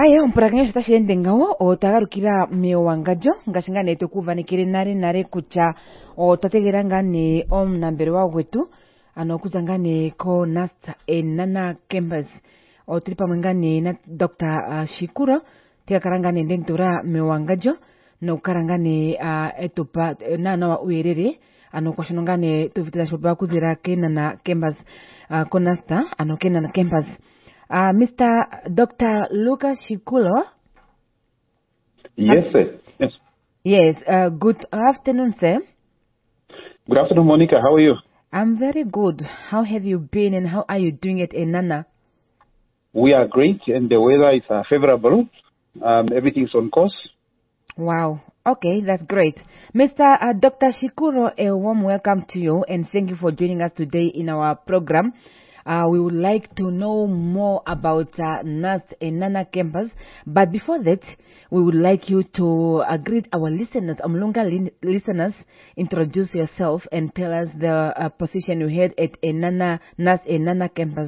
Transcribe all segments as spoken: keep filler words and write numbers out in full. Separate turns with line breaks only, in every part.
Aya mpurakanyo shitashende ngawo otagarukira mio wangajo ngashingane tukuvanikire nare nare kucha otategera ngane om nambere wa gwetu ano kuzangane ko nast enana campus o tripa mwengane na Doctor uh, Shikuro tia karangane ndentura mio wangajo no karangane uh, etupa na na uerere ano kwashonongane tuvitira shoba kuzira kenana campus uh, konasta ano kenana campus. Uh, Mister Doctor Lucas Shikulo.
Yes, sir. Yes.
Yes. Uh, good afternoon, sir.
Good afternoon, Monica. How are you?
I'm very good. How have you been and how are you doing at Enana?
We are great and the weather is uh, favorable. Um, everything's on course.
Wow. Okay, that's great. Mister Uh, Doctor Shikuro, a warm welcome to you and thank you for joining us today in our program. Uh, we would like to know more about uh, Nast Enana campus. But before that, we would like you to uh, greet our listeners, Umlunga li- listeners, introduce yourself and tell us the uh, position you had at Enana, Nast Enana campus.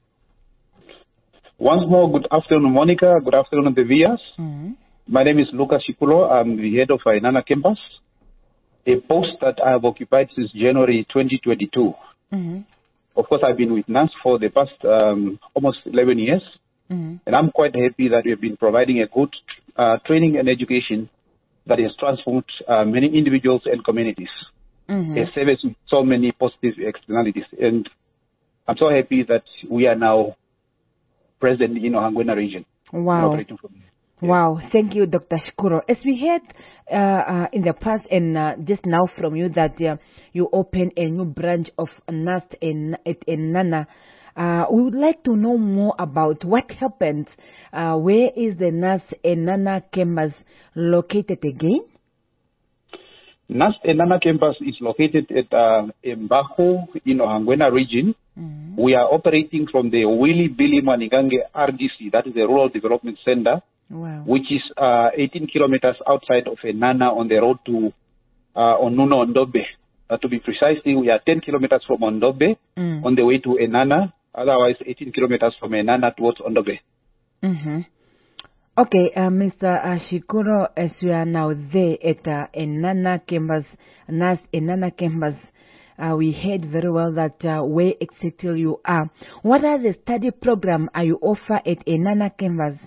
Once more, good afternoon, Monica. Good afternoon, the viewers.
Mm-hmm.
My name is Lucas Shikulo. I'm the head of Enana campus, a post that I have occupied since January twenty twenty-two. Mm-hmm. Of course, I've been with N A S for the past um, almost eleven years, mm-hmm. and I'm quite happy that we've been providing a good uh, training and education that has transformed uh, many individuals and communities. Mm-hmm. A service with so many positive externalities, and I'm so happy that we are now present in Ohangwena region.
Wow.
Operating from here. Yeah.
Wow, thank you, Doctor Shikuro. As we heard uh, uh, in the past and uh, just now from you that uh, you opened a new branch of Nast in, in Enana, uh, we would like to know more about what happened. Uh, where is the Nast Enana campus located again?
Nast Enana campus is located at uh, Mbaho in Ohangwena region. Mm-hmm. We are operating from the Willy Billy Manigange R D C, that is the Rural Development Center. Wow. Which is uh, eighteen kilometers outside of Enana on the road to uh, Onuno Ondobe. Uh, to be precisely, we are ten kilometers from Ondobe mm. on the way to Enana, otherwise eighteen kilometers from Enana towards Ondobe.
Mm-hmm. Okay, uh, Mister Uh, Shikuro, as we are now there at uh, Enana campus, Nast Enana campus, uh, we heard very well that uh, where exactly you are. What are the study program are you offer at Enana campus?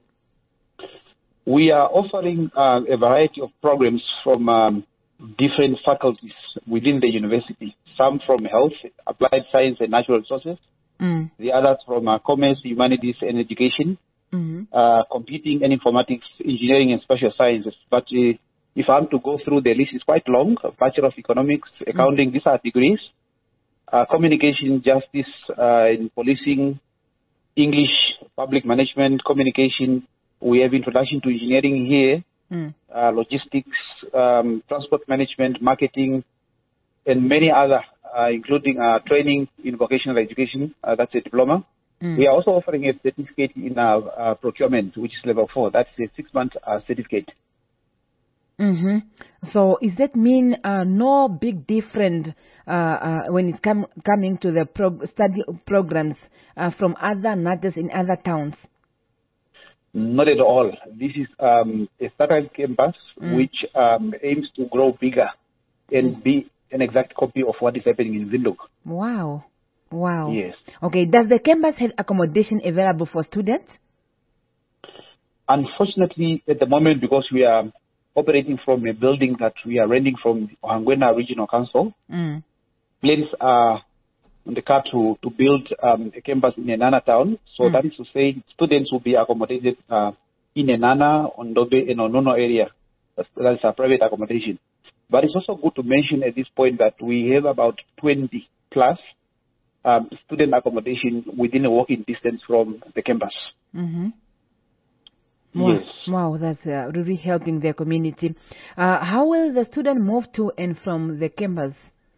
We are offering uh, a variety of programs from um, different faculties within the university. Some from health, applied science and natural resources. Mm. The others from uh, commerce, humanities and education. Mm-hmm. Uh, computing and informatics, engineering and special sciences. But uh, if I'm to go through the list, it's quite long. Bachelor of Economics, Accounting, mm. these are degrees. Uh, communication, justice, uh, in policing, English, public management, communication. We have introduction to engineering here, mm. uh, logistics, um, transport management, marketing, and many other, uh, including uh, training in vocational education. Uh, that's a diploma. Mm. We are also offering a certificate in uh, uh, procurement, which is level four. That's a six-month uh, certificate.
Mm-hmm. So, does that mean uh, no big difference uh, uh, when it come coming to the prog- study programs uh, from other N A Ts in other towns?
Not at all. This is um, a startup campus mm. which um, aims to grow bigger and mm. be an exact copy of what is happening in Windhoek.
Wow. Wow.
Yes.
Okay. Does the campus have accommodation available for students?
Unfortunately, at the moment, because we are operating from a building that we are renting from Ohangwena Regional Council, mm. plans are on the card to, to build um, a campus in Enana town. So mm. that is to say students will be accommodated uh, in Enana, Ondobe, and Onono area. That's, that's a private accommodation. But it's also good to mention at this point that we have about twenty plus um, student accommodation within a walking distance from the campus.
Mm-hmm. Wow.
Yes.
Wow, that's uh, really helping their community. Uh, how will the student move to and from the campus?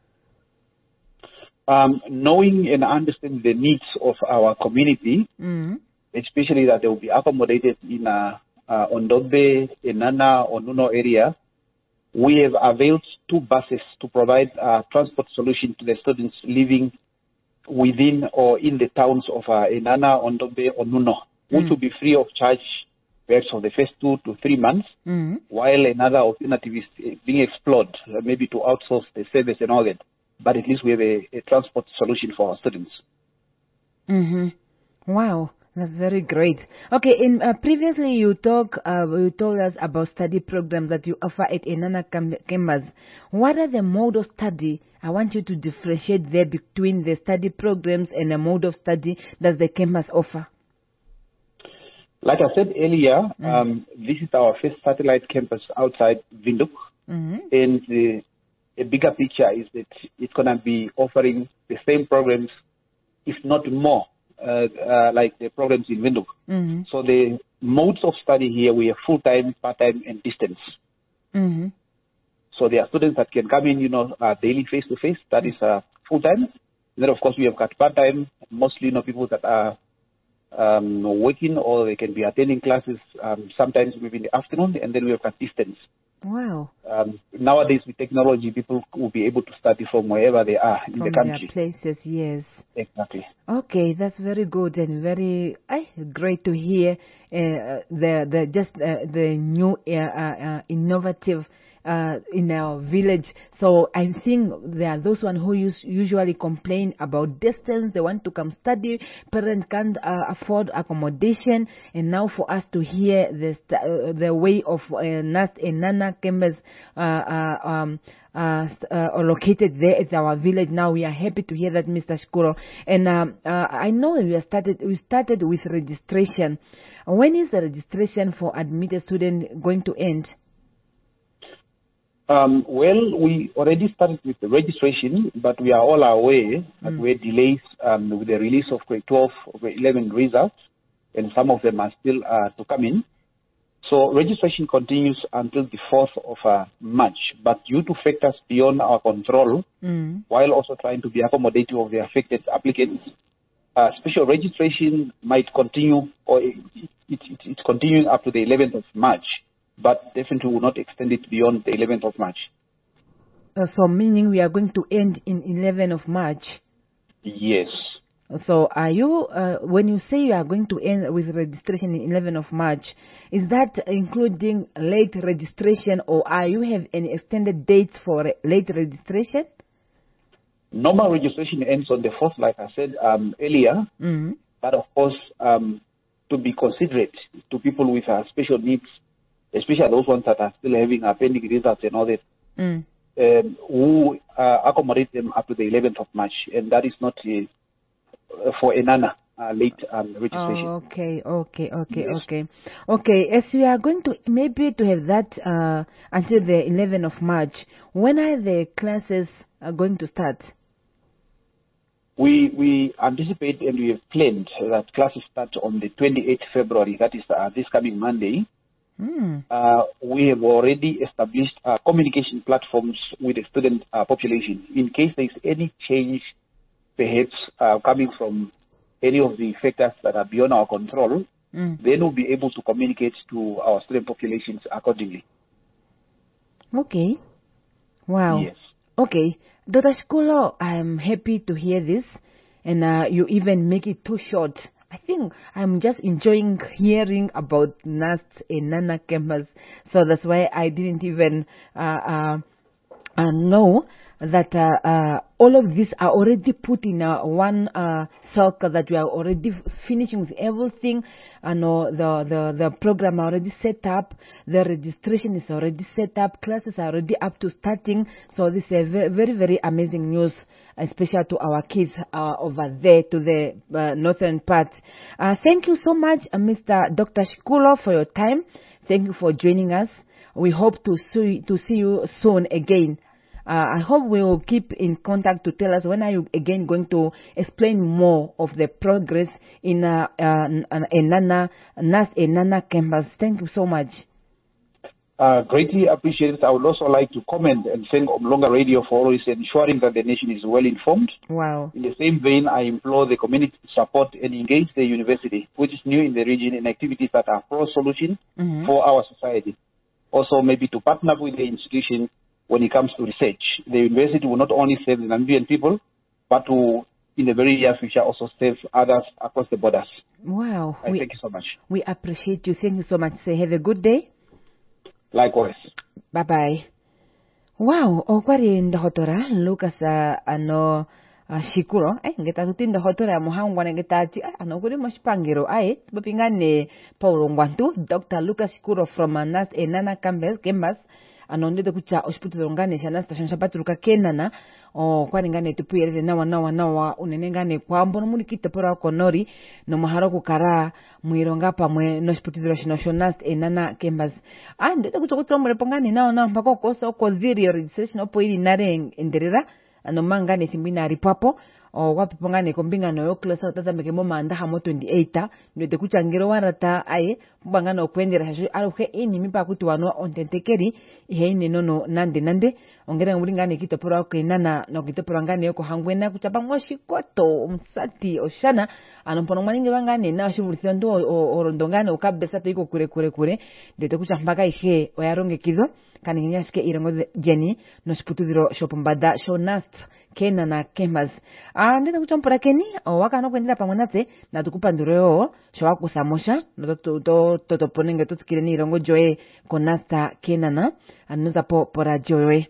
Um, knowing and understanding the needs of our community, mm-hmm. especially that they will be accommodated in uh, uh, Ondobe, Enana, Onuno area, we have availed two buses to provide a transport solution to the students living within or in the towns of uh, Enana, Ondobe, Onuno, which mm. will be free of charge perhaps for the first two to three months,
mm-hmm.
while another alternative is being explored, uh, maybe to outsource the service and all that. But at least we have a, a transport solution for our students.
Mm-hmm. Wow, that's very great. Okay, in uh, previously you talk, uh, you told us about study programs that you offer at Enana campus. What are the mode of study? I want you to differentiate there between the study programs and the mode of study that the campus offer.
Like I said earlier, mm-hmm. um, this is our first satellite campus outside Windhoek,
mm-hmm.
and the a bigger picture is that it's going to be offering the same programs, if not more, uh, uh, like the programs in Windhoek.
Mm-hmm.
So the modes of study here, we have full-time, part-time, and distance.
Mm-hmm.
So there are students that can come in, you know, uh, daily face-to-face. That is uh, full-time. And then, of course, we have got part-time, mostly, you know, people that are um, working or they can be attending classes um, sometimes maybe in the afternoon. And then we have got distance.
Wow.
Um, nowadays, with technology, people will be able to study from wherever they are in
from
the country.
Their places, yes.
Exactly.
Okay, that's very good and very uh, great to hear uh, the the just uh, the new uh, uh, innovative uh, in our village. So I think there are those one who use, usually complain about distance. They want to come study. Parents can't uh, afford accommodation. And now for us to hear the uh, the way of uh, Nast and Nana campus uh, uh, um, uh, uh, located there at our village. Now we are happy to hear that, Mister Shikuro. And um, uh, I know we have started. We started with registration. When is the registration for admitted student going to end?
Um, well, we already started with the registration, but we are all aware that mm. we had delays um, with the release of grade twelve, grade eleven results, and some of them are still uh, to come in. So registration continues until the fourth of uh, March, but due to factors beyond our control, mm. while also trying to be accommodative of the affected applicants, uh, special registration might continue, or it, it, it, it's continuing up to the eleventh of March. But definitely will not extend it beyond the eleventh of March.
Uh, so meaning we are going to end in eleventh of March?
Yes.
So are you, uh, when you say you are going to end with registration in eleventh of March, is that including late registration, or are you have any extended dates for late registration?
Normal registration ends on the fourth, like I said um, earlier. Mm-hmm. But of course, um, to be considerate to people with uh, special needs, especially those ones that are still having uh, pending results and all that, mm. um, who uh, accommodate them up to the eleventh of March, and that is not uh, for Enana uh, late um, registration.
Oh, okay, okay, okay,
yes.
okay. Okay, as we are going to, maybe to have that uh, until the eleventh of March, when are the classes uh, going to start?
We we anticipate and we have planned that classes start on the twenty-eighth of February, that is uh, this coming Monday. Mm. Uh, we have already established uh, communication platforms with the student uh, population. In case there is any change, perhaps uh, coming from any of the factors that are beyond our control, mm. then we'll be able to communicate to our student populations accordingly.
Okay. Wow.
Yes.
Okay. Doctor Shikuro, I'm happy to hear this, and uh, you even make it too short. I think I'm just enjoying hearing about Nast and Nana campus, so that's why I didn't even uh, uh, uh, know that uh, uh, all of these are already put in uh, one uh, circle, that we are already finishing with everything. I know the, the, the program already set up, the registration is already set up, classes are already up to starting. So this is a very, very, very amazing news, especially to our kids uh, over there to the uh, northern part. Uh, thank you so much, uh, Mister Doctor Shikuro, for your time. Thank you for joining us. We hope to see, to see you soon again. Uh, I hope we will keep in contact to tell us when are you again going to explain more of the progress in uh, uh, Enana, Nast Enana campus. Thank you so much.
Uh, greatly appreciated. I would also like to comment and thank Umhlanga Radio for always ensuring that the nation is well informed.
Wow.
In the same vein, I implore the community to support and engage the university, which is new in the region, in activities that are pro-solution mm-hmm. for our society. Also, maybe to partner with the institution when it comes to research. The university will not only serve the Namibian people, but to in the very near future also serve others across the borders.
Wow.
I
we,
thank you so much.
We appreciate you. Thank you so much. Say have a good day.
Likewise.
Bye-bye. Wow. Okwari ndohotora Lucas uh, ano uh, Shikuro. Eh, ngeta tuti ndohotora muhangwa ngeta ti ano kuri moshipangiro ai bopingane Paulo Ngwantu Doctor Lucas Shikuro from uh, Nas Enana Campbell Kembas anondede kucha hospital ngane shana station shapaturuka kenana o kwani ngane tupuyerere nawa nawa nawa unene ngane kwambo muri kitopora konori no maharo kukara mwironga pamwe no hospital shino shonas enana Kembas ah ndede kucha kutromore pongane nawa nawa mpako koso ko zero registration opo ili nare enderera ano mangane simbina ripapo o wapi pongane kombinga no yo class utata meke mo manda hamo twenty-eight ndede kucha ngiro warata aye bangana okwendera shasho aruhe ini mipa kuti wano ontentekeri ihe nono nande nande ongera nguri ngane kitopora ko inana no kitopora ngane yoko hangwena kuchapa moshikoto umsati oshana anompono maninge bangane na shimulisa ndo orondongane ukabesa to iko kure kure kure ndete kucha mpaka ihe oyaronge kizo kani nyashike irongo Jenny no sputudiro shopumbada shonast kena na Kembas ah ndete kucha mpora keni o waka no kwendera pamwanate na tukupanduro yo showa kusamosha no to to to ponenge tutsikire ni irongo joe konasta kenana anuza po pora joe.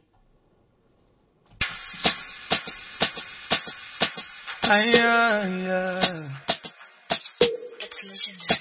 Ay, ay, ay.